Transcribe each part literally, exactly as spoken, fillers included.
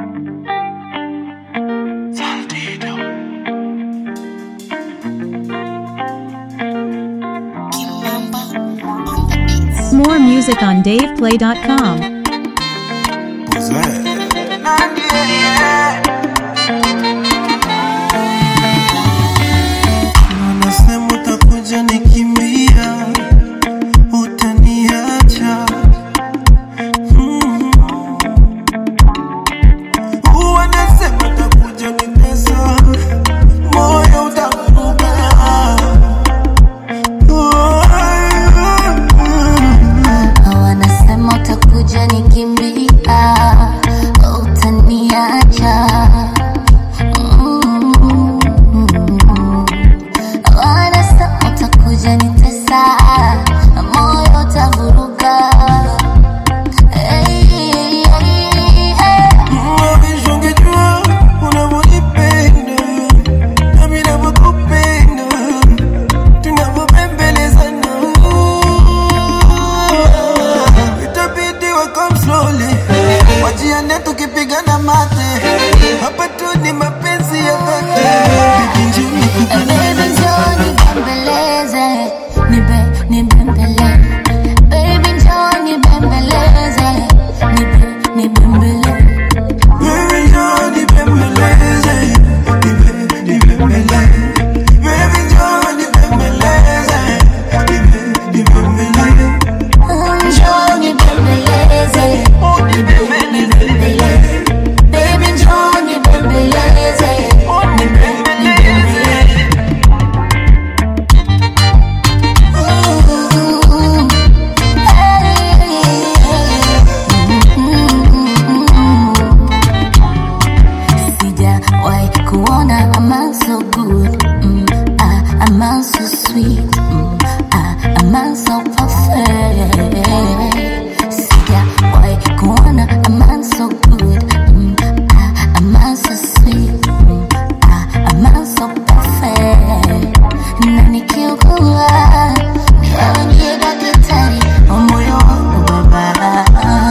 More music on dave play dot com. What's that? Unasema utakuja nikimbia, utaniacha. Mm. Unasema utakuja nitesa, moyo utakuruka. Wanasema utakuja nikimbia, utaniacha. Wanasema utakuja nitesa, moyo utavuruga. Ungejua unavyonipenda nami navyokupenda, tunavyopembelezana. Itabidi we come slowly, wajiane tukipigana mate. Hapa tu ni mapenzi ya dhati. Baby njoo Baby njoo nibembeleze, nibe, nibembele. Baby njoo nibembeleze, nibe, nibembele. Baby njoo nibembeleze, nibe, nibembele. Baby njoo nibembeleze, nibe, nibembele. Njoo nibembeleze, nibe, nibembele. Baby njoo nibembeleze, nibe, nibembele. Ooh, hey, sijawahi kuona a man so good, mm, ah, a man so sweet, mm, ah, a man so perfect. Sijawahi kuona a man so good, mm, ah, a man so sweet, mm, ah, a man so perfect. Na nikiugua niambie daktari wa moyo wangu baba.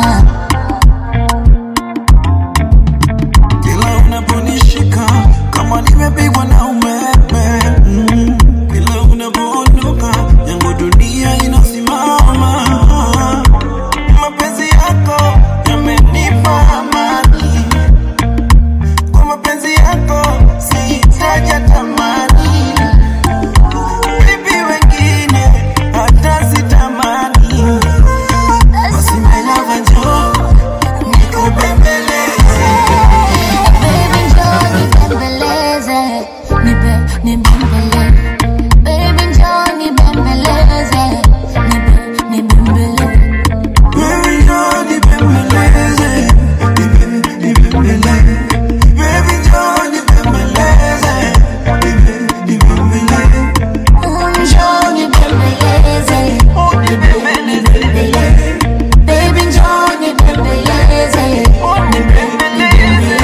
Kila unaponishika kama nimepigwa na umeme. Mm. Kila unapoondoka yangu dunia inasimama. Mapenzi yako yamenipa amani. Kwa mapenzi yako sihitaji tamani. Baby wengine hata sitamani. Basi my love njoo nikubembeleze. Baby njoo nibembeleze, nibe, nibembele. Baby njoo nibembeleze, nibe, nibembele. Baby njoo nibembeleze, nibe, nibembele. Baby njoo nibembeleze, nibe, nibembele. Njoo nibembeleze, nibe, nibembele. Baby njoo nibembeleze, nibe, nibembele.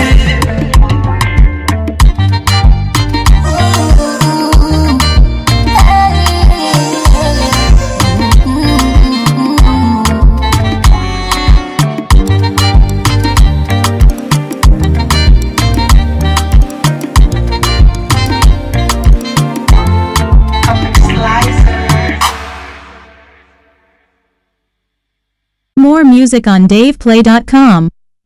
Ooh, hey, mm. More music on dave play dot com.